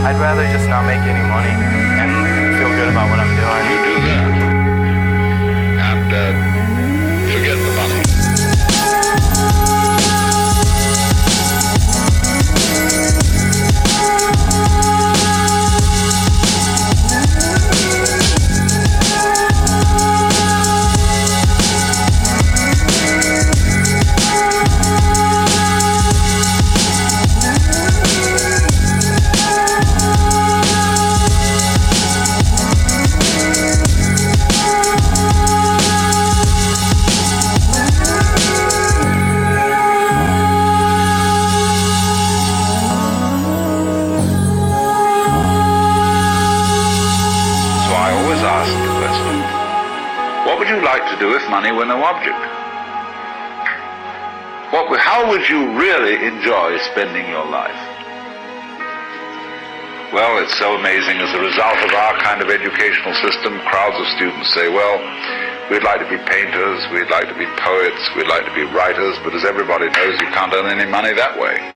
I'd rather just not make any money and feel good about what I'm doing. You do that and forget the money. What would you like to do if money were no object? How would you really enjoy spending your life? Well, it's so amazing. As a result of our kind of educational system, crowds of students say, well, we'd like to be painters, we'd like to be poets, we'd like to be writers, but as everybody knows, you can't earn any money that way.